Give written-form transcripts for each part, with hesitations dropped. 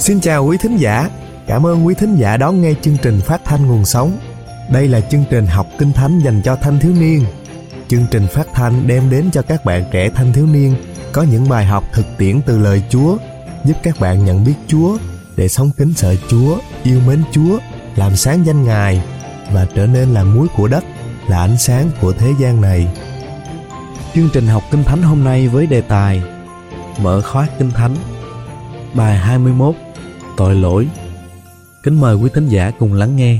Xin chào quý thính giả, cảm ơn quý thính giả đón nghe chương trình phát thanh Nguồn Sống. Đây là chương trình học Kinh Thánh dành cho thanh thiếu niên. Chương trình phát thanh đem đến cho các bạn trẻ thanh thiếu niên có những bài học thực tiễn từ lời Chúa, giúp các bạn nhận biết Chúa để sống kính sợ Chúa, yêu mến Chúa, làm sáng danh Ngài và trở nên là muối của đất, là ánh sáng của thế gian này. Chương trình học Kinh Thánh hôm nay với đề tài Mở khóa Kinh Thánh, bài 21, tội lỗi. Kính mời quý thính giả cùng lắng nghe.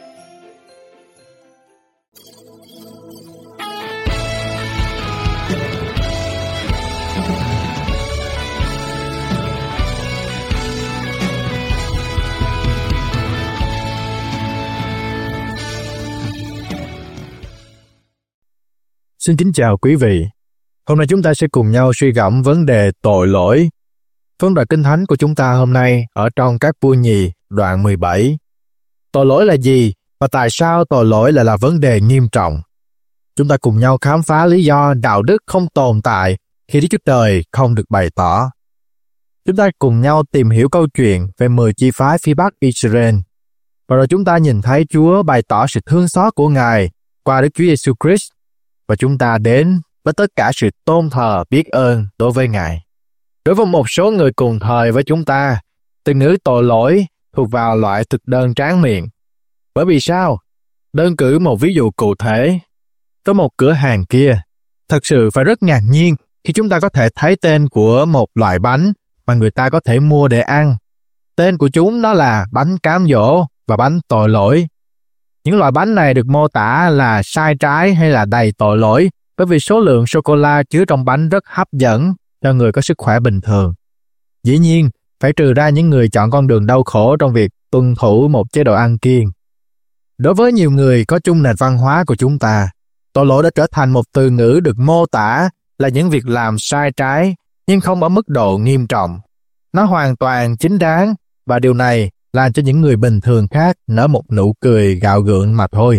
Xin kính chào quý vị. Hôm nay chúng ta sẽ cùng nhau suy gẫm vấn đề tội lỗi. Phân đoạn Kinh Thánh của chúng ta hôm nay ở trong Các Vua Nhì đoạn 17. Tội lỗi là gì và tại sao tội lỗi lại là vấn đề nghiêm trọng? Chúng ta cùng nhau khám phá lý do đạo đức không tồn tại khi Đức Chúa Trời không được bày tỏ. Chúng ta cùng nhau tìm hiểu câu chuyện về 10 chi phái phía Bắc Israel. Và rồi chúng ta nhìn thấy Chúa bày tỏ sự thương xót của Ngài qua Đức Chúa Giêsu Christ. Và chúng ta đến với tất cả sự tôn thờ biết ơn đối với Ngài. Đối với một số người cùng thời với chúng ta, từ ngữ tội lỗi thuộc vào loại thực đơn tráng miệng. Bởi vì sao? Đơn cử một ví dụ cụ thể. Có một cửa hàng kia, thật sự phải rất ngạc nhiên khi chúng ta có thể thấy tên của một loại bánh mà người ta có thể mua để ăn. Tên của chúng đó là bánh cám dỗ và bánh tội lỗi. Những loại bánh này được mô tả là sai trái hay là đầy tội lỗi bởi vì số lượng sô-cô-la chứa trong bánh rất hấp dẫn cho người có sức khỏe bình thường. Dĩ nhiên, phải trừ ra những người chọn con đường đau khổ trong việc tuân thủ một chế độ ăn kiêng. Đối với nhiều người có chung nền văn hóa của chúng ta, tội lỗi đã trở thành một từ ngữ được mô tả là những việc làm sai trái nhưng không ở mức độ nghiêm trọng. Nó hoàn toàn chính đáng và điều này làm cho những người bình thường khác nở một nụ cười gạo gượng mà thôi.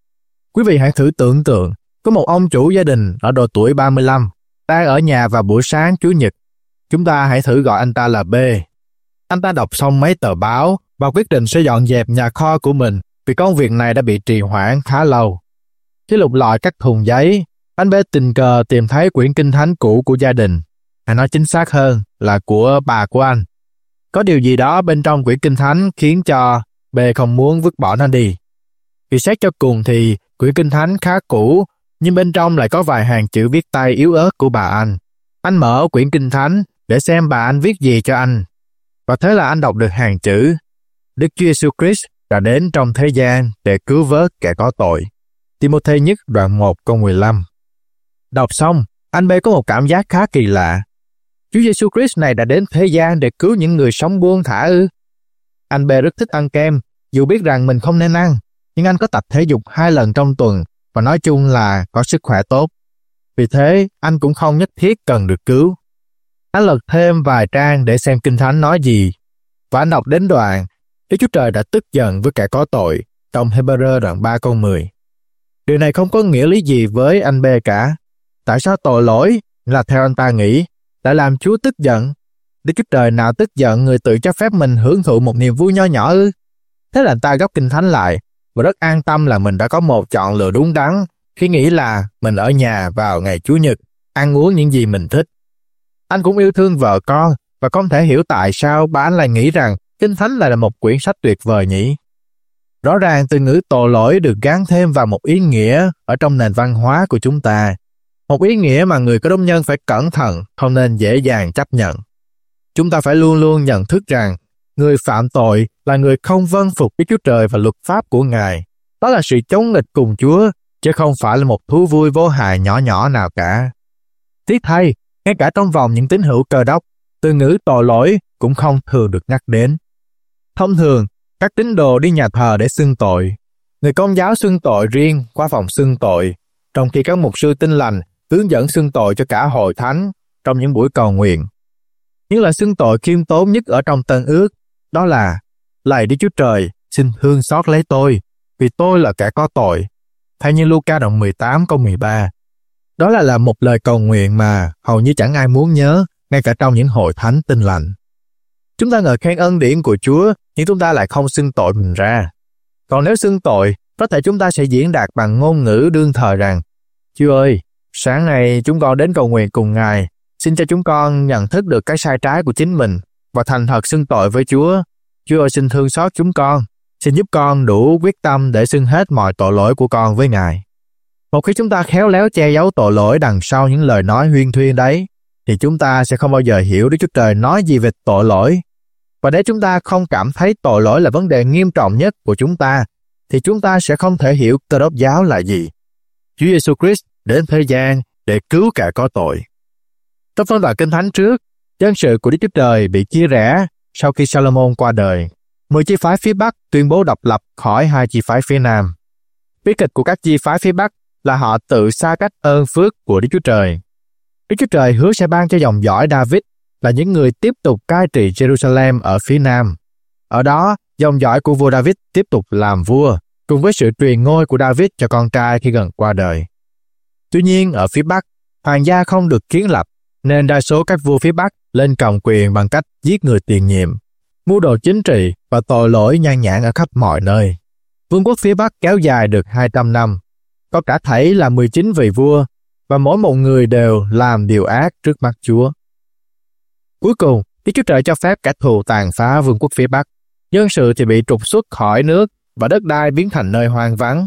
Quý vị hãy thử tưởng tượng, có một ông chủ gia đình ở độ tuổi 35, đang ở nhà vào buổi sáng Chủ nhật. Chúng ta hãy thử gọi anh ta là B. Anh ta đọc xong mấy tờ báo và quyết định sẽ dọn dẹp nhà kho của mình vì công việc này đã bị trì hoãn khá lâu. Khi lục lọi các thùng giấy, anh B tình cờ tìm thấy quyển Kinh Thánh cũ của gia đình. Hay nói chính xác hơn là của bà của anh. Có điều gì đó bên trong quyển Kinh Thánh khiến cho B không muốn vứt bỏ nó đi. Vì xét cho cùng thì quyển Kinh Thánh khá cũ, nhưng bên trong lại có vài hàng chữ viết tay yếu ớt của bà anh. Anh mở quyển Kinh Thánh để xem bà anh viết gì cho anh. Và thế là anh đọc được hàng chữ: Đức Chúa Giêsu Christ đã đến trong thế gian để cứu vớt kẻ có tội. Ti-mô-thê nhất đoạn 1 câu 15. Đọc xong, anh B có một cảm giác khá kỳ lạ. Chúa Giêsu Christ này đã đến thế gian để cứu những người sống buông thả ư? Anh B rất thích ăn kem, dù biết rằng mình không nên ăn, nhưng anh có tập thể dục 2 lần trong tuần và nói chung là có sức khỏe tốt. Vì thế, anh cũng không nhất thiết cần được cứu. Anh lật thêm vài trang để xem Kinh Thánh nói gì, và anh đọc đến đoạn Đức Chúa Trời đã tức giận với kẻ có tội trong Hê-bơ-rơ đoạn 3 câu 10. Điều này không có nghĩa lý gì với anh B cả. Tại sao tội lỗi là theo anh ta nghĩ đã làm Chúa tức giận? Đức Chúa Trời nào tức giận người tự cho phép mình hưởng thụ một niềm vui nho nhỏ ư? Thế là anh ta gấp Kinh Thánh lại và rất an tâm là mình đã có một chọn lựa đúng đắn khi nghĩ là mình ở nhà vào ngày Chủ nhật, ăn uống những gì mình thích. Anh cũng yêu thương vợ con và không thể hiểu tại sao bà anh lại nghĩ rằng Kinh Thánh lại là một quyển sách tuyệt vời nhỉ. Rõ ràng từ ngữ tội lỗi được gán thêm vào một ý nghĩa ở trong nền văn hóa của chúng ta. Một ý nghĩa mà người có đông nhân phải cẩn thận, không nên dễ dàng chấp nhận. Chúng ta phải luôn luôn nhận thức rằng người phạm tội là người không vâng phục Đức Chúa Trời và luật pháp của Ngài. Đó là sự chống nghịch cùng Chúa, chứ không phải là một thú vui vô hại nhỏ nhỏ nào cả. Tiếc thay, ngay cả trong vòng những tín hữu Cơ Đốc, từ ngữ tội lỗi cũng không thường được nhắc đến. Thông thường, các tín đồ đi nhà thờ để xưng tội. Người Công giáo xưng tội riêng qua phòng xưng tội, trong khi các mục sư Tin Lành hướng dẫn xưng tội cho cả hội thánh trong những buổi cầu nguyện. Những lời xưng tội khiêm tốn nhất ở trong Tân Ước đó là: Lạy Đức Chúa Trời, xin thương xót lấy tôi, vì tôi là kẻ có tội. Theo như Luca đoạn 18 câu 13. Đó là một lời cầu nguyện mà hầu như chẳng ai muốn nhớ, ngay cả trong những hội thánh Tin Lành. Chúng ta ngợi khen ân điển của Chúa, nhưng chúng ta lại không xưng tội mình ra. Còn nếu xưng tội, có thể chúng ta sẽ diễn đạt bằng ngôn ngữ đương thời rằng: Chúa ơi, sáng nay chúng con đến cầu nguyện cùng Ngài, xin cho chúng con nhận thức được cái sai trái của chính mình và thành thật xưng tội với Chúa. Chúa ơi, xin thương xót chúng con, xin giúp con đủ quyết tâm để xưng hết mọi tội lỗi của con với Ngài. Một khi chúng ta khéo léo che giấu tội lỗi đằng sau những lời nói huyên thuyên đấy, thì chúng ta sẽ không bao giờ hiểu Đức Chúa Trời nói gì về tội lỗi. Và để chúng ta không cảm thấy tội lỗi là vấn đề nghiêm trọng nhất của chúng ta, thì chúng ta sẽ không thể hiểu Cơ Đốc giáo là gì. Chúa Giêsu Christ đến thế gian để cứu kẻ có tội. Trong phân đoạn Kinh Thánh trước, dân sự của Đức Chúa Trời bị chia rẽ sau khi Salomon qua đời. 10 chi phái phía Bắc tuyên bố độc lập khỏi 2 chi phái phía Nam. Bi kịch của các chi phái phía Bắc là họ tự xa cách ơn phước của Đức Chúa Trời. Đức Chúa Trời hứa sẽ ban cho dòng dõi David là những người tiếp tục cai trị Jerusalem ở phía Nam. Ở đó, dòng dõi của vua David tiếp tục làm vua, cùng với sự truyền ngôi của David cho con trai khi gần qua đời. Tuy nhiên, ở phía Bắc, hoàng gia không được kiến lập, nên đa số các vua phía Bắc lên cầm quyền bằng cách giết người tiền nhiệm, mưu đồ chính trị và tội lỗi nhan nhản ở khắp mọi nơi. Vương quốc phía Bắc kéo dài được 200 năm, có cả thảy là 19 vị vua, và mỗi một người đều làm điều ác trước mắt Chúa. Cuối cùng, Đức Chúa Trời cho phép kẻ thù tàn phá vương quốc phía Bắc. Dân sự thì bị trục xuất khỏi nước và đất đai biến thành nơi hoang vắng.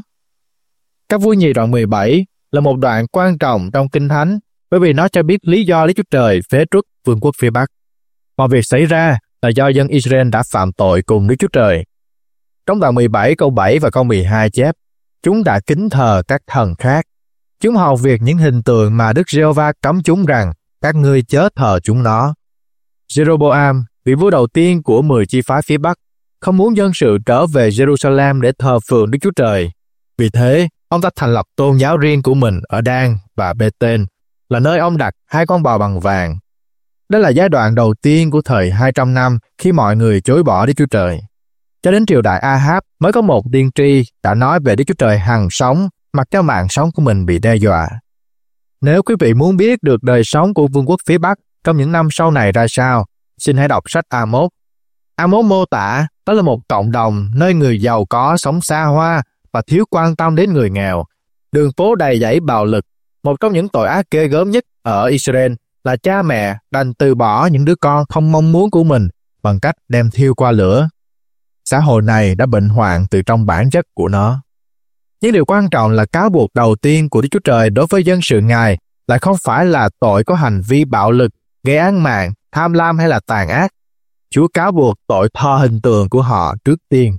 Các vua nhì đoạn 17 là một đoạn quan trọng trong Kinh Thánh bởi vì nó cho biết lý do Đức Chúa Trời phế truất vương quốc phía Bắc. Mọi việc xảy ra là do dân Israel đã phạm tội cùng Đức Chúa Trời. Trong đoạn 17 câu 7 và câu 12 chép: Chúng đã kính thờ các thần khác. Chúng hầu việc những hình tượng mà Đức Giê-hô-va cấm chúng rằng các ngươi chớ thờ chúng nó. Jeroboam, vị vua đầu tiên của 10 chi phái phía Bắc, không muốn dân sự trở về Jerusalem để thờ phượng Đức Chúa Trời. Vì thế, ông ta thành lập tôn giáo riêng của mình ở Dan và Bê-tên, là nơi ông đặt 2 con bò bằng vàng. Đó là giai đoạn đầu tiên của thời 200 năm khi mọi người chối bỏ Đức Chúa Trời. Cho đến triều đại Ahab mới có một tiên tri đã nói về Đức Chúa Trời hằng sống, mặc cho mạng sống của mình bị đe dọa. Nếu quý vị muốn biết được đời sống của vương quốc phía Bắc trong những năm sau này ra sao, xin hãy đọc sách Amos. Amos mô tả đó là một cộng đồng nơi người giàu có sống xa hoa và thiếu quan tâm đến người nghèo. Đường phố đầy dẫy bạo lực. Một trong những tội ác ghê gớm nhất ở Israel là cha mẹ đành từ bỏ những đứa con không mong muốn của mình bằng cách đem thiêu qua lửa. Xã hội này đã bệnh hoạn từ trong bản chất của nó. Nhưng điều quan trọng là cáo buộc đầu tiên của Đức Chúa Trời đối với dân sự Ngài lại không phải là tội có hành vi bạo lực, gây án mạng, tham lam hay là tàn ác. Chúa cáo buộc tội thờ hình tượng của họ trước tiên.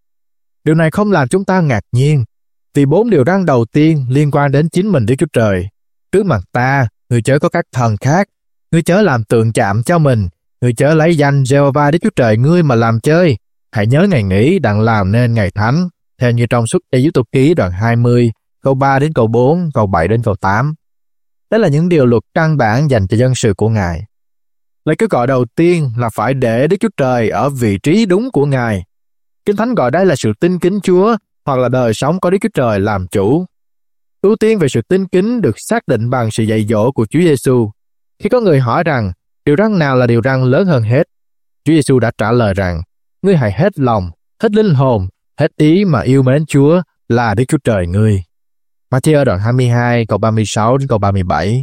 Điều này không làm chúng ta ngạc nhiên, vì 4 điều răn đầu tiên liên quan đến chính mình Đức Chúa Trời. Trước mặt ta, ngươi chớ có các thần khác, ngươi chớ làm tượng chạm cho mình, ngươi chớ lấy danh Giê-hô-va Đức Chúa Trời ngươi mà làm chơi. Hãy nhớ ngày nghỉ đặng làm nên ngày thánh, theo như trong Xuất Ê-díp-tô ký đoạn 20, câu 3 đến câu 4, câu 7 đến câu 8. Đó là những điều luật căn bản dành cho dân sự của Ngài. Lời kêu gọi đầu tiên là phải để Đức Chúa Trời ở vị trí đúng của Ngài. Kinh Thánh gọi đây là sự tin kính Chúa, hoặc là đời sống có Đức Chúa Trời làm chủ. Ưu tiên về sự tin kính được xác định bằng sự dạy dỗ của Chúa Giêsu. Khi có người hỏi rằng điều răn nào là điều răn lớn hơn hết, Chúa Giêsu đã trả lời rằng: ngươi hãy hết lòng, hết linh hồn, hết ý mà yêu mến Chúa là Đức Chúa Trời ngươi. Ma-thi-ơ đoạn 22 câu 36 đến câu 37.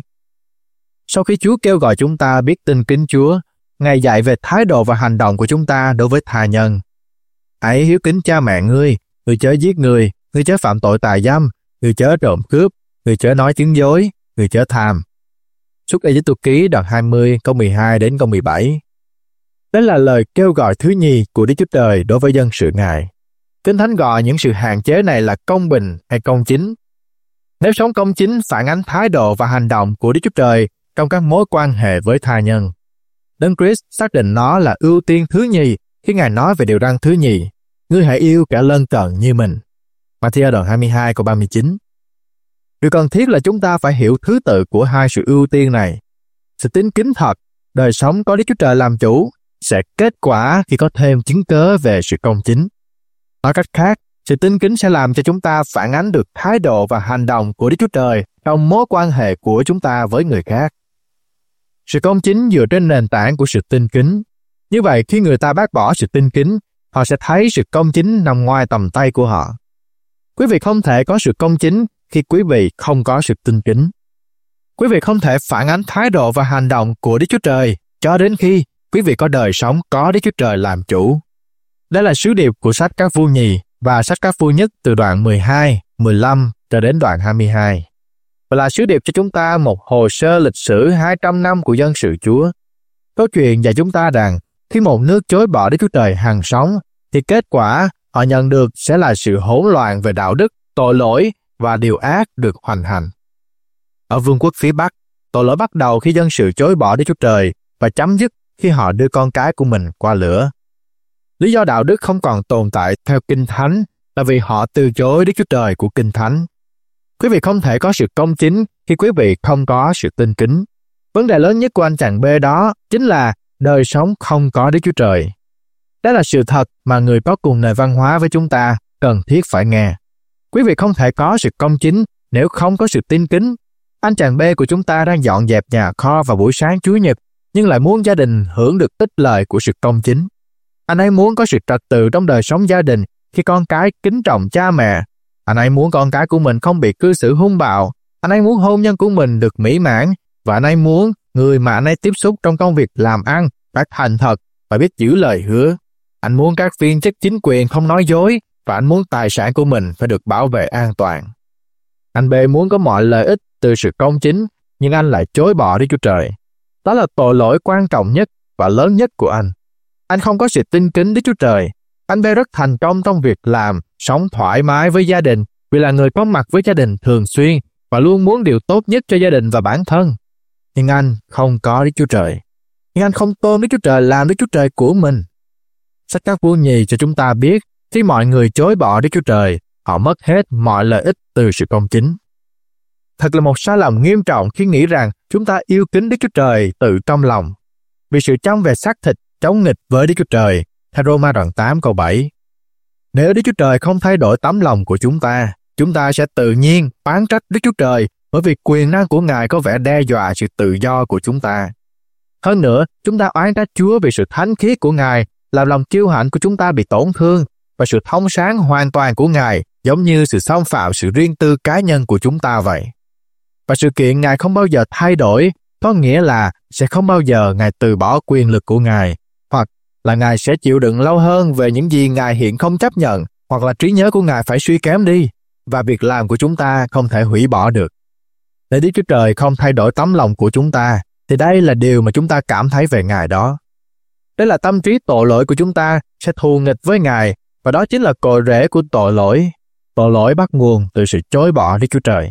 Sau khi Chúa kêu gọi chúng ta biết tin kính Chúa, Ngài dạy về thái độ và hành động của chúng ta đối với tha nhân. Hãy hiếu kính cha mẹ ngươi chớ giết người, ngươi chớ phạm tội tà dâm, ngươi chớ trộm cướp, ngươi chớ nói tiếng dối, ngươi chớ tham. Xuất Ê-díp-tô ký đoạn 20 câu 12 đến câu 17. Đó là lời kêu gọi thứ nhì của Đức Chúa Trời đối với dân sự Ngài. Kinh Thánh gọi những sự hạn chế này là công bình hay công chính. Nếu sống công chính phản ánh thái độ và hành động của Đức Chúa Trời trong các mối quan hệ với tha nhân. Đấng Christ xác định nó là ưu tiên thứ nhì khi Ngài nói về điều răn thứ nhì: ngươi hãy yêu kẻ lân cận như mình. Ma-thi-ơ đoạn 22 câu 39. Điều cần thiết là chúng ta phải hiểu thứ tự của hai sự ưu tiên này. Sự tín kính thật, đời sống có Đức Chúa Trời làm chủ, sẽ kết quả khi có thêm chứng cớ về sự công chính. Nói cách khác, sự tín kính sẽ làm cho chúng ta phản ánh được thái độ và hành động của Đức Chúa Trời trong mối quan hệ của chúng ta với người khác. Sự công chính dựa trên nền tảng của sự tín kính. Như vậy, khi người ta bác bỏ sự tin kính, họ sẽ thấy sự công chính nằm ngoài tầm tay của họ. Quý vị không thể có sự công chính khi quý vị không có sự tin kính. Quý vị không thể phản ánh thái độ và hành động của Đức Chúa Trời cho đến khi quý vị có đời sống có Đức Chúa Trời làm chủ. Đây là sứ điệp của sách Các Vua Nhì và sách Các Vua Nhất từ đoạn 12, 15 cho đến đoạn 22. Và là sứ điệp cho chúng ta một hồ sơ lịch sử 200 năm của dân sự Chúa. Câu chuyện dạy chúng ta rằng khi một nước chối bỏ Đức Chúa Trời hằng sống, thì kết quả họ nhận được sẽ là sự hỗn loạn về đạo đức, tội lỗi và điều ác được hoành hành. Ở vương quốc phía Bắc, tội lỗi bắt đầu khi dân sự chối bỏ Đức Chúa Trời và chấm dứt khi họ đưa con cái của mình qua lửa. Lý do đạo đức không còn tồn tại theo Kinh Thánh là vì họ từ chối Đức Chúa Trời của Kinh Thánh. Quý vị không thể có sự công chính khi quý vị không có sự tin kính. Vấn đề lớn nhất của anh chàng B đó chính là đời sống không có Đức Chúa Trời. Đó là sự thật mà người có cùng nền văn hóa với chúng ta cần thiết phải nghe. Quý vị không thể có sự công chính nếu không có sự tin kính. Anh chàng B của chúng ta đang dọn dẹp nhà kho vào buổi sáng Chủ nhật, nhưng lại muốn gia đình hưởng được ích lợi của sự công chính. Anh ấy muốn có sự trật tự trong đời sống gia đình khi con cái kính trọng cha mẹ. Anh ấy muốn con cái của mình không bị cư xử hung bạo. Anh ấy muốn hôn nhân của mình được mỹ mãn. Và anh ấy muốn người mà anh ấy tiếp xúc trong công việc làm ăn phải thành thật và biết giữ lời hứa. Anh muốn các viên chức chính quyền không nói dối và anh muốn tài sản của mình phải được bảo vệ an toàn. Anh B muốn có mọi lợi ích từ sự công chính, nhưng anh lại chối bỏ Đức Chúa Trời. Đó là tội lỗi quan trọng nhất và lớn nhất của anh. Anh không có sự tin kính Đức Chúa Trời. Anh B rất thành công trong việc làm, sống thoải mái với gia đình vì là người có mặt với gia đình thường xuyên và luôn muốn điều tốt nhất cho gia đình và bản thân. Nhưng anh không có Đức Chúa Trời. Nhưng anh không tôn Đức Chúa Trời làm Đức Chúa Trời của mình. Sách Các Vua Nhì cho chúng ta biết khi mọi người chối bỏ Đức Chúa Trời, họ mất hết mọi lợi ích từ sự công chính. Thật là một sai lầm nghiêm trọng khi nghĩ rằng chúng ta yêu kính Đức Chúa Trời từ trong lòng. Vì sự trong về xác thịt chống nghịch với Đức Chúa Trời, theo Roma đoạn 8 câu 7. Nếu Đức Chúa Trời không thay đổi tấm lòng của chúng ta sẽ tự nhiên oán trách Đức Chúa Trời bởi vì quyền năng của Ngài có vẻ đe dọa sự tự do của chúng ta. Hơn nữa, chúng ta oán trách Chúa vì sự thánh khiết của Ngài, làm lòng kiêu hãnh của chúng ta bị tổn thương và sự thông sáng hoàn toàn của Ngài giống như sự xâm phạm sự riêng tư cá nhân của chúng ta vậy. Và sự kiện Ngài không bao giờ thay đổi, có nghĩa là sẽ không bao giờ Ngài từ bỏ quyền lực của Ngài, hoặc là Ngài sẽ chịu đựng lâu hơn về những gì Ngài hiện không chấp nhận, hoặc là trí nhớ của Ngài phải suy kém đi, và việc làm của chúng ta không thể hủy bỏ được. Để Đức Chúa Trời không thay đổi tấm lòng của chúng ta, thì đây là điều mà chúng ta cảm thấy về Ngài đó. Đây là tâm trí tội lỗi của chúng ta sẽ thù nghịch với Ngài, và đó chính là cội rễ của tội lỗi. Tội lỗi bắt nguồn từ sự chối bỏ Đức Chúa Trời.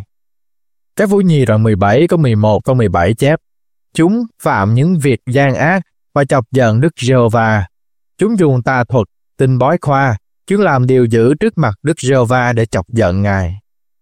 Các Vua Nhì đoạn 17 câu 11 câu 17 chép: Chúng phạm những việc gian ác và chọc giận Đức Giê-hô-va. Chúng dùng tà thuật, tin bói khoa, chúng làm điều dữ trước mặt Đức Giê-hô-va để chọc giận Ngài.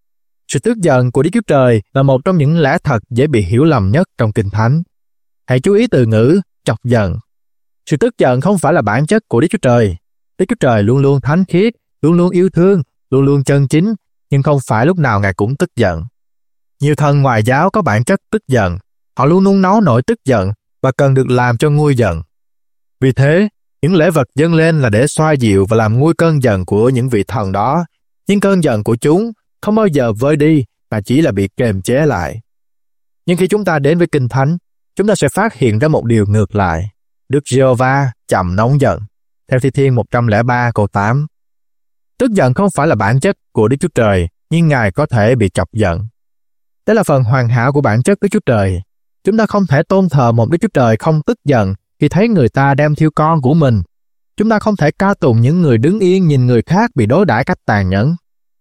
Sự tức giận của Đức Chúa Trời là một trong những lẽ thật dễ bị hiểu lầm nhất trong Kinh Thánh. Hãy chú ý từ ngữ chọc giận. Sự tức giận không phải là bản chất của Đức Chúa Trời. Đức Chúa Trời luôn luôn thánh khiết, luôn luôn yêu thương, luôn luôn chân chính, nhưng không phải lúc nào Ngài cũng tức giận. Nhiều thần ngoại giáo có bản chất tức giận. Họ luôn nung nấu nỗi tức giận và cần được làm cho nguôi giận. Vì thế, những lễ vật dâng lên là để xoa dịu và làm nguôi cơn giận của những vị thần đó. Nhưng cơn giận của chúng không bao giờ vơi đi mà chỉ là bị kềm chế lại. Nhưng khi chúng ta đến với Kinh Thánh, chúng ta sẽ phát hiện ra một điều ngược lại. Đức Giê-hô-va chậm nóng giận, theo Thi Thiên 103 câu 8. Tức giận không phải là bản chất của Đức Chúa Trời, nhưng Ngài có thể bị chọc giận. Đây là phần hoàn hảo của bản chất Đức Chúa Trời. Chúng ta không thể tôn thờ một Đức Chúa Trời không tức giận khi thấy người ta đem thiêu con của mình. Chúng ta không thể ca tụng những người đứng yên nhìn người khác bị đối đãi cách tàn nhẫn.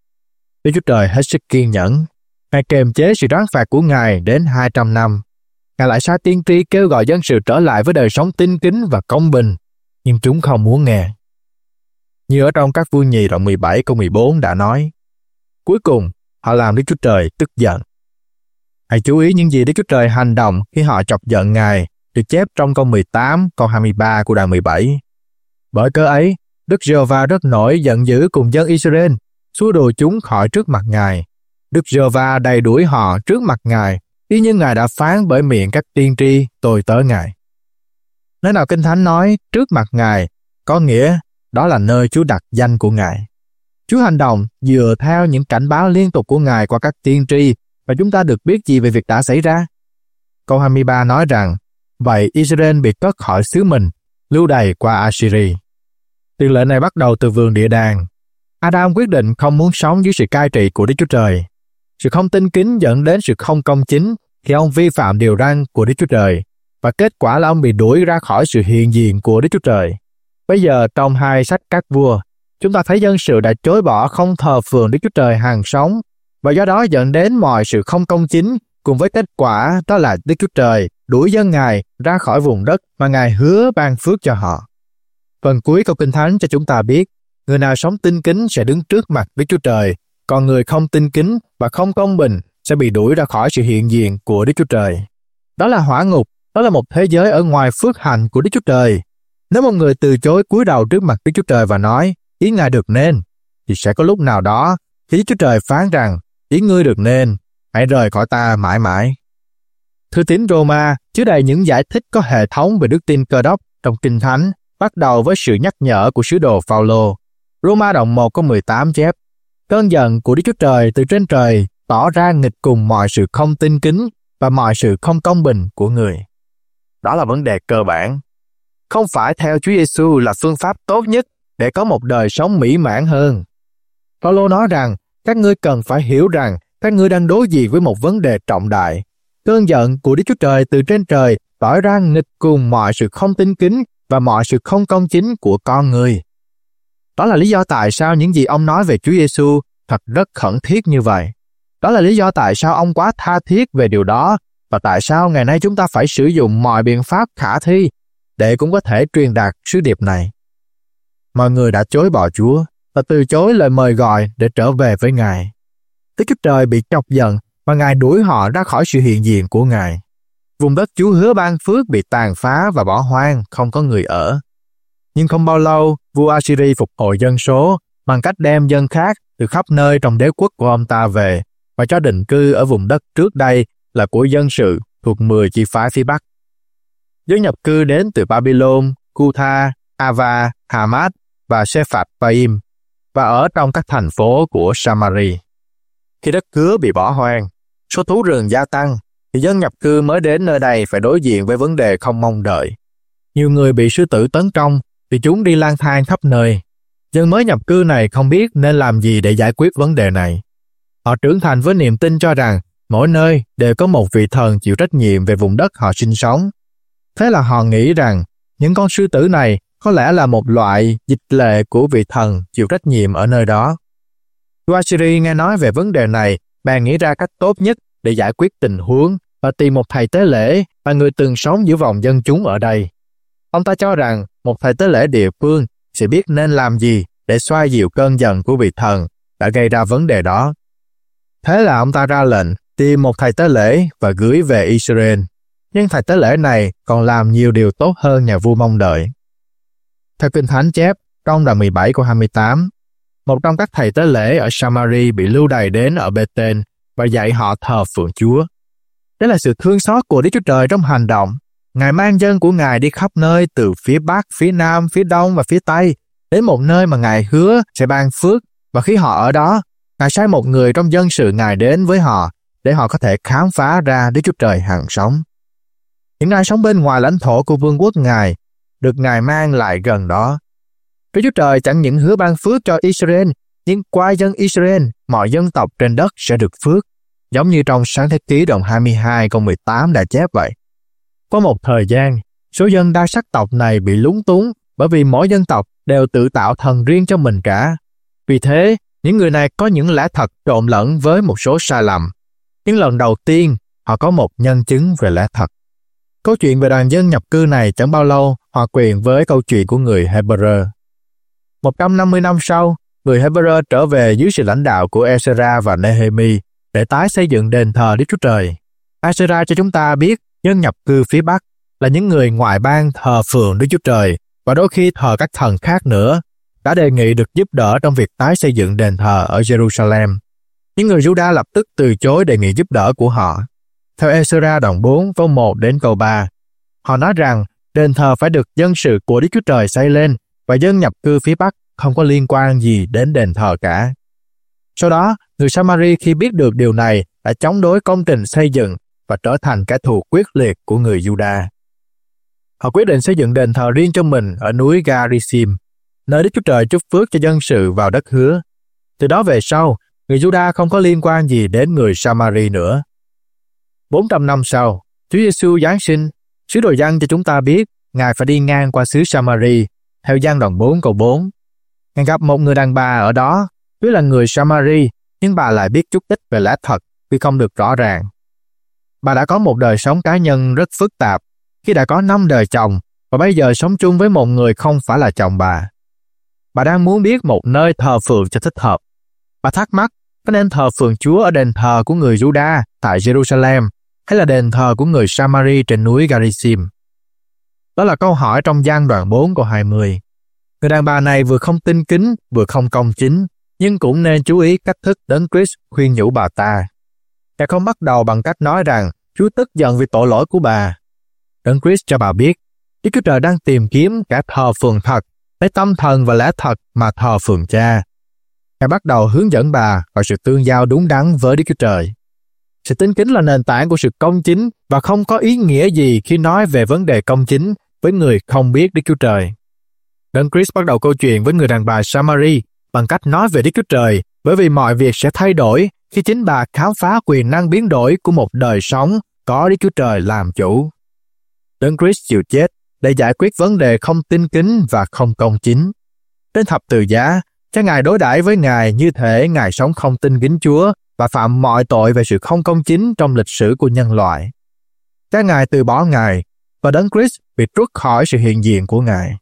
Đức Chúa Trời hết sức kiên nhẫn. Ngài kiềm chế sự đoán phạt của Ngài đến 200 năm. Ngài lại sai tiên tri kêu gọi dân sự trở lại với đời sống tín kính và công bình, nhưng chúng không muốn nghe. Như ở trong Các Vua Nhì đoạn 17 câu 14 đã nói, cuối cùng họ làm Đức Chúa Trời tức giận. Hãy chú ý những gì Đức Chúa Trời hành động khi họ chọc giận Ngài, được chép trong câu 18, câu 23 của đoạn 17. Bởi cớ ấy, Đức Giê-hô-va rất nổi giận dữ cùng dân Israel, xua đuổi chúng khỏi trước mặt Ngài. Đức Giê-hô-va đầy đuổi họ trước mặt Ngài, y như Ngài đã phán bởi miệng các tiên tri tôi tớ Ngài. Nơi nào Kinh Thánh nói trước mặt Ngài, có nghĩa đó là nơi Chúa đặt danh của Ngài. Chúa hành động dựa theo những cảnh báo liên tục của Ngài qua các tiên tri, và chúng ta được biết gì về việc đã xảy ra? Câu 23 nói rằng, vậy Israel bị cất khỏi xứ mình, lưu đày qua Assyria. Tiền lệ này bắt đầu từ vườn địa đàng. Adam quyết định không muốn sống dưới sự cai trị của Đức Chúa Trời. Sự không tin kính dẫn đến sự không công chính khi ông vi phạm điều răn của Đức Chúa Trời, và kết quả là ông bị đuổi ra khỏi sự hiện diện của Đức Chúa Trời. Bây giờ trong 2 sách Các Vua, chúng ta thấy dân sự đã chối bỏ không thờ phượng Đức Chúa Trời hàng sống, và do đó dẫn đến mọi sự không công chính, cùng với kết quả đó là Đức Chúa Trời đuổi dân Ngài ra khỏi vùng đất mà Ngài hứa ban phước cho họ. Phần cuối câu Kinh Thánh cho chúng ta biết, người nào sống tin kính sẽ đứng trước mặt Đức Chúa Trời, còn người không tin kính và không công bình sẽ bị đuổi ra khỏi sự hiện diện của Đức Chúa Trời. Đó là hỏa ngục, đó là một thế giới ở ngoài phước hạnh của Đức Chúa Trời. Nếu một người từ chối cúi đầu trước mặt Đức Chúa Trời và nói, ý Ngài được nên, thì sẽ có lúc nào đó khi Đức Chúa Trời phán rằng, ý ngươi được nên, hãy rời khỏi ta mãi mãi. Thư tín Roma chứa đầy những giải thích có hệ thống về đức tin Cơ Đốc trong Kinh Thánh, bắt đầu với sự nhắc nhở của sứ đồ Phao-lô. Roma đoạn 1 câu 18 chép, cơn giận của Đức Chúa Trời từ trên trời tỏ ra nghịch cùng mọi sự không tin kính và mọi sự không công bình của người. Đó là vấn đề cơ bản. Không phải theo Chúa Giêsu là phương pháp tốt nhất để có một đời sống mỹ mãn hơn. Phao-lô nói rằng, các ngươi cần phải hiểu rằng các ngươi đang đối diện với một vấn đề trọng đại. Cơn giận của Đức Chúa Trời từ trên trời tỏ ra nghịch cùng mọi sự không tin kính và mọi sự không công chính của con người. Đó là lý do tại sao những gì ông nói về Chúa Giêsu thật rất khẩn thiết như vậy. Đó là lý do tại sao ông quá tha thiết về điều đó, và tại sao ngày nay chúng ta phải sử dụng mọi biện pháp khả thi để cũng có thể truyền đạt sứ điệp này. Mọi người đã chối bỏ Chúa và từ chối lời mời gọi để trở về với Ngài. Đức Chúa Trời bị chọc giận và Ngài đuổi họ ra khỏi sự hiện diện của Ngài. Vùng đất Chúa hứa ban phước bị tàn phá và bỏ hoang, không có người ở. Nhưng không bao lâu, vua Assyria phục hồi dân số bằng cách đem dân khác từ khắp nơi trong đế quốc của ông ta về và cho định cư ở vùng đất trước đây là của dân sự thuộc 10 chi phái phía Bắc. Dân nhập cư đến từ Babylon, Cutha, Ava, Hamat và Sephat-vaim và ở trong các thành phố của Samari. Khi đất hứa bị bỏ hoang, số thú rừng gia tăng, thì dân nhập cư mới đến nơi đây phải đối diện với vấn đề không mong đợi. Nhiều người bị sư tử tấn công vì chúng đi lang thang khắp nơi. Dân mới nhập cư này không biết nên làm gì để giải quyết vấn đề này. Họ trưởng thành với niềm tin cho rằng mỗi nơi đều có một vị thần chịu trách nhiệm về vùng đất họ sinh sống. Thế là họ nghĩ rằng những con sư tử này có lẽ là một loại dịch lệ của vị thần chịu trách nhiệm ở nơi đó. Vua Assyria nghe nói về vấn đề này, bèn nghĩ ra cách tốt nhất để giải quyết tình huống và tìm một thầy tế lễ và người từng sống giữa vòng dân chúng ở đây. Ông ta cho rằng một thầy tế lễ địa phương sẽ biết nên làm gì để xoa dịu cơn giận của vị thần đã gây ra vấn đề đó. Thế là ông ta ra lệnh tìm một thầy tế lễ và gửi về Israel. Nhưng thầy tế lễ này còn làm nhiều điều tốt hơn nhà vua mong đợi. Theo Kinh Thánh chép, trong đoạn 17 câu 28, một trong các thầy tế lễ ở Samari bị lưu đày đến ở Bê-tên và dạy họ thờ phượng Chúa. Đây là sự thương xót của Đức Chúa Trời trong hành động. Ngài mang dân của Ngài đi khắp nơi từ phía Bắc, phía Nam, phía Đông và phía Tây, đến một nơi mà Ngài hứa sẽ ban phước, và khi họ ở đó, Ngài sai một người trong dân sự Ngài đến với họ để họ có thể khám phá ra Đức Chúa Trời hằng sống. Những ai sống bên ngoài lãnh thổ của vương quốc Ngài được Ngài mang lại gần đó. Đức Chúa Trời chẳng những hứa ban phước cho Israel, nhưng qua dân Israel, mọi dân tộc trên đất sẽ được phước, giống như trong Sáng Thế Ký đoạn 22 câu 18 đã chép vậy. Có một thời gian, số dân đa sắc tộc này bị lúng túng bởi vì mỗi dân tộc đều tự tạo thần riêng cho mình cả. Vì thế, những người này có những lẽ thật trộn lẫn với một số sai lầm. Nhưng lần đầu tiên, họ có một nhân chứng về lẽ thật. Câu chuyện về đoàn dân nhập cư này chẳng bao lâu hòa quyện với câu chuyện của người Hebrew. 150 năm sau, người Hebrew trở về dưới sự lãnh đạo của Ezra và Nehemi để tái xây dựng đền thờ Đức Chúa Trời. Ezra cho chúng ta biết dân nhập cư phía Bắc là những người ngoại bang thờ phượng Đức Chúa Trời và đôi khi thờ các thần khác nữa, đã đề nghị được giúp đỡ trong việc tái xây dựng đền thờ ở Jerusalem. Những người Juda lập tức từ chối đề nghị giúp đỡ của họ. Theo Ezra đoạn 4 câu 1 đến câu 3, họ nói rằng đền thờ phải được dân sự của Đức Chúa Trời xây lên và dân nhập cư phía Bắc không có liên quan gì đến đền thờ cả. Sau đó, người Samari khi biết được điều này đã chống đối công trình xây dựng và trở thành kẻ thù quyết liệt của người Juda. Họ quyết định xây dựng đền thờ riêng cho mình ở núi Garisim, nơi Đức Chúa Trời chúc phước cho dân sự vào đất hứa. Từ đó về sau, người Juda không có liên quan gì đến người Samari nữa. 400 năm sau, Chúa Giêsu Giáng sinh, sứ đồ Giăng cho chúng ta biết Ngài phải đi ngang qua xứ Samari, theo Giăng đoạn 4 câu 4. Ngài gặp một người đàn bà ở đó, tuy là người Samari, nhưng bà lại biết chút ít về lẽ thật vì không được rõ ràng. Bà đã có một đời sống cá nhân rất phức tạp, khi đã có 5 đời chồng và bây giờ sống chung với một người không phải là chồng bà. Bà đang muốn biết một nơi thờ phượng cho thích hợp. Bà thắc mắc có nên thờ phượng Chúa ở đền thờ của người Juda tại Jerusalem hay là đền thờ của người Samari trên núi Garisim. Đó là câu hỏi trong Giăng đoạn 4 câu 20. Người đàn bà này vừa không tin kính, vừa không công chính, nhưng cũng nên chú ý cách thức Đấng Christ khuyên nhủ bà ta. Ngài không bắt đầu bằng cách nói rằng Chúa tức giận vì tội lỗi của bà. Đấng Christ cho bà biết, Đức Chúa Trời đang tìm kiếm kẻ thờ phượng thật, lấy tâm thần và lẽ thật mà thờ phượng Cha. Ngài bắt đầu hướng dẫn bà vào sự tương giao đúng đắn với Đức Chúa Trời. Sự tín kính là nền tảng của sự công chính và không có ý nghĩa gì khi nói về vấn đề công chính với người không biết Đức Chúa Trời. Đấng Christ bắt đầu câu chuyện với người đàn bà Samari bằng cách nói về Đức Chúa Trời, bởi vì mọi việc sẽ thay đổi khi chính bà khám phá quyền năng biến đổi của một đời sống có Đức Chúa Trời làm chủ. Đấng Christ chịu chết để giải quyết vấn đề không tin kính và không công chính. Trên thập tự giá, Cha Ngài đối đãi với Ngài như thể Ngài sống không tin kính Chúa và phạm mọi tội về sự không công chính trong lịch sử của nhân loại. Cha Ngài từ bỏ Ngài và Đấng Christ bị trút khỏi sự hiện diện của Ngài.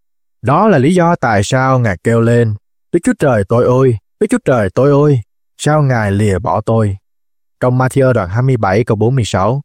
Đó là lý do tại sao Ngài kêu lên, Đức Chúa Trời tôi ơi, Đức Chúa Trời tôi ơi, sao Ngài lìa bỏ tôi? Trong Ma-thi-ơ đoạn 27 câu 46.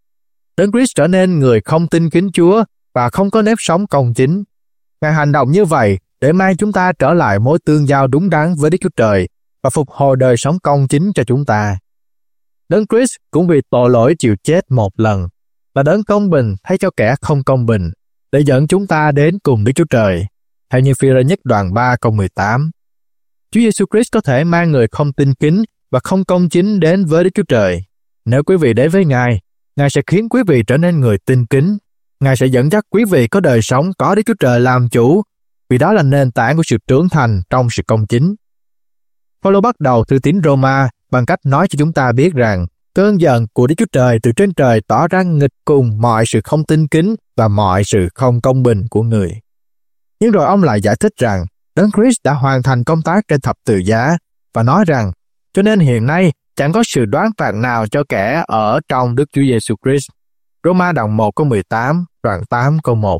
Đấng Christ trở nên người không tin kính Chúa và không có nếp sống công chính. Ngài hành động như vậy để mang chúng ta trở lại mối tương giao đúng đắn với Đức Chúa Trời và phục hồi đời sống công chính cho chúng ta. Đấng Christ cũng vì tội lỗi chịu chết một lần, là đấng công bình thay cho kẻ không công bình, để dẫn chúng ta đến cùng Đức Chúa Trời, theo như Phi-rơ nhất đoạn 3 câu 18. Chúa Giêsu Christ có thể mang người không tin kính và không công chính đến với Đức Chúa Trời. Nếu quý vị đến với Ngài, Ngài sẽ khiến quý vị trở nên người tin kính. Ngài sẽ dẫn dắt quý vị có đời sống có Đức Chúa Trời làm chủ, vì đó là nền tảng của sự trưởng thành trong sự công chính. Phaolô bắt đầu thư tín Roma bằng cách nói cho chúng ta biết rằng cơn giận của Đức Chúa Trời từ trên trời tỏ ra nghịch cùng mọi sự không tin kính và mọi sự không công bình của người. Nhưng rồi ông lại giải thích rằng Đấng Christ đã hoàn thành công tác trên thập tự giá và nói rằng cho nên hiện nay chẳng có sự đoán phạt nào cho kẻ ở trong Đức Chúa Giêsu Christ. Roma đoạn 1 câu 18, đoạn 8 câu 1.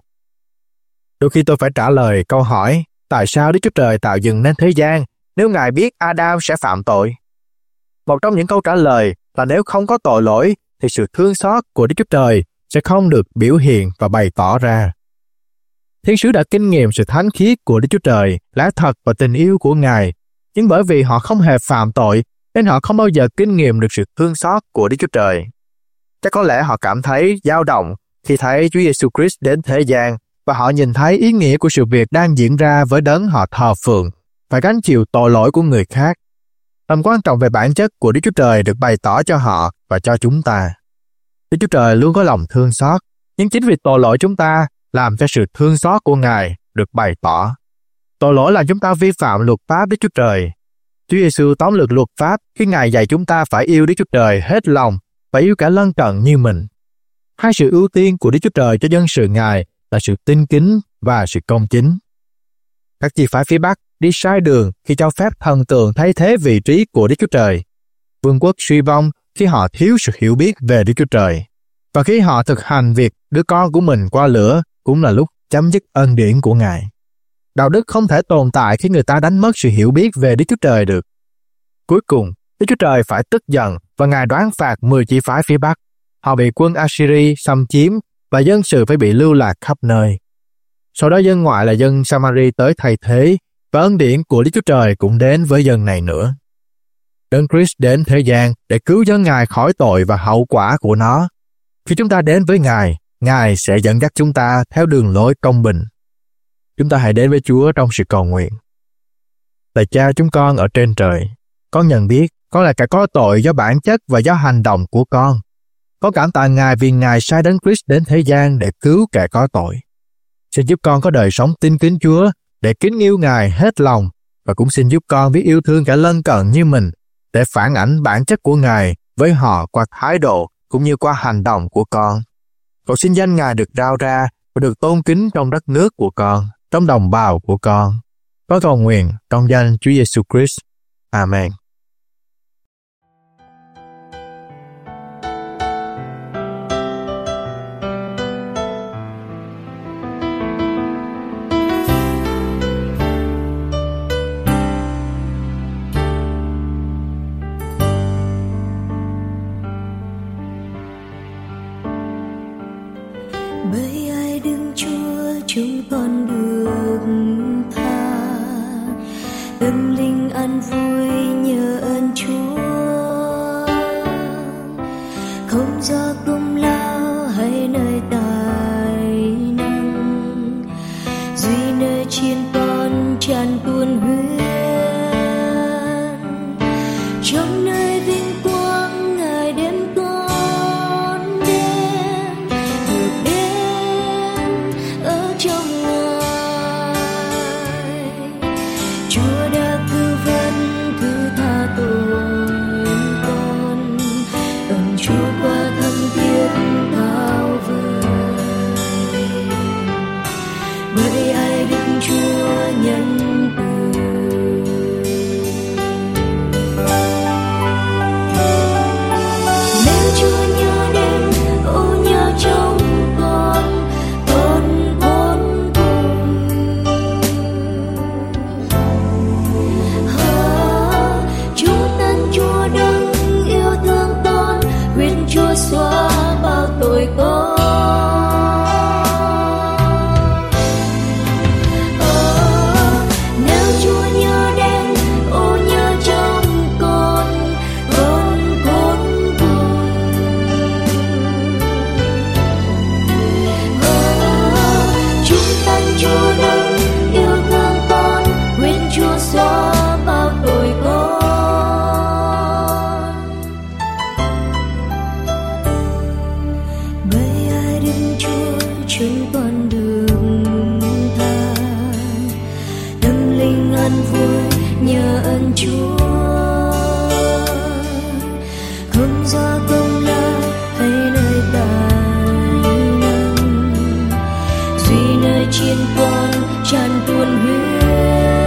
Đôi khi tôi phải trả lời câu hỏi tại sao Đức Chúa Trời tạo dựng nên thế gian nếu Ngài biết Adam sẽ phạm tội? Một trong những câu trả lời là nếu không có tội lỗi thì sự thương xót của Đức Chúa Trời sẽ không được biểu hiện và bày tỏ ra. Thiên sứ đã kinh nghiệm sự thánh khiết của Đức Chúa Trời, lẽ thật và tình yêu của Ngài, nhưng bởi vì họ không hề phạm tội nên họ không bao giờ kinh nghiệm được sự thương xót của Đức Chúa Trời. Chắc có lẽ họ cảm thấy dao động khi thấy Chúa Giêsu Christ đến thế gian và họ nhìn thấy ý nghĩa của sự việc đang diễn ra với đấng họ thờ phượng, phải gánh chịu tội lỗi của người khác. Tầm quan trọng về bản chất của Đức Chúa Trời được bày tỏ cho họ và cho chúng ta. Đức Chúa Trời luôn có lòng thương xót, nhưng chính vì tội lỗi chúng ta làm cho sự thương xót của Ngài được bày tỏ. Tội lỗi là chúng ta vi phạm luật pháp Đức Chúa Trời. Chúa Giêsu tóm lược luật pháp khi Ngài dạy chúng ta phải yêu Đức Chúa Trời hết lòng và yêu cả lân cận như mình. Hai sự ưu tiên của Đức Chúa Trời cho dân sự Ngài là sự tin kính và sự công chính. Các chi phái phía Bắc đi sai đường khi cho phép thần tượng thay thế vị trí của Đức Chúa Trời. Vương quốc suy vong khi họ thiếu sự hiểu biết về Đức Chúa Trời. Và khi họ thực hành việc đưa con của mình qua lửa cũng là lúc chấm dứt ân điển của Ngài. Đạo đức không thể tồn tại khi người ta đánh mất sự hiểu biết về Đức Chúa Trời được. Cuối cùng, Đức Chúa Trời phải tức giận và Ngài đoán phạt 10 chi phái phía Bắc. Họ bị quân Assyri xâm chiếm và dân sự phải bị lưu lạc khắp nơi. Sau đó dân ngoại là dân Samari tới thay thế và ân điển của Đức Chúa Trời cũng đến với dân này nữa. Đấng Christ đến thế gian để cứu dân Ngài khỏi tội và hậu quả của nó. Khi chúng ta đến với Ngài, Ngài sẽ dẫn dắt chúng ta theo đường lối công bình. Chúng ta hãy đến với Chúa trong sự cầu nguyện. Lạy Cha chúng con ở trên trời, con nhận biết con là kẻ có tội do bản chất và do hành động của con. Con cảm tạ Ngài vì Ngài sai Đấng Christ đến thế gian để cứu kẻ có tội. Xin giúp con có đời sống tin kính Chúa để kính yêu Ngài hết lòng, và cũng xin giúp con biết yêu thương kẻ lân cận như mình để phản ảnh bản chất của Ngài với họ qua thái độ cũng như qua hành động của con. Cầu xin danh Ngài được rao ra và được tôn kính trong đất nước của con, trong đồng bào của con. Con cầu nguyện trong danh Chúa Giêsu Christ. Amen. Bởi ai đứng Chúa chúng con được tha, tâm linh an vui nhờ ơn Chúa, không do công lao hay nơi tài năng, duy nơi chiên con tràn tuôn huyết, trong nơi vinh quang Ngài đem con đến, được đến ở trong Ngài. Chúa đã cứu vớt thứ tha tội con, ơn Chúa qua thâm thiết cao vời. Bởi ai đức Chúa nhân từ, nếu Chúa nhớ đến ô nhớ trong con khốn cùng. Chúa tân Chúa đấng yêu thương con, nguyện Chúa xóa bao tội con. Nếu Chúa nhớ đến ô nhớ trong con khốn cùng. Chúng tân Chúa đấng yêu thương con, nguyện Chúa xóa bao tội con. Bởi ai đứng Chúa chúng con được tha, tâm linh an vui nhờ ơn Chúa, không do công lao hay nơi tài năng, duy nơi chiên con tràn tuôn huyết,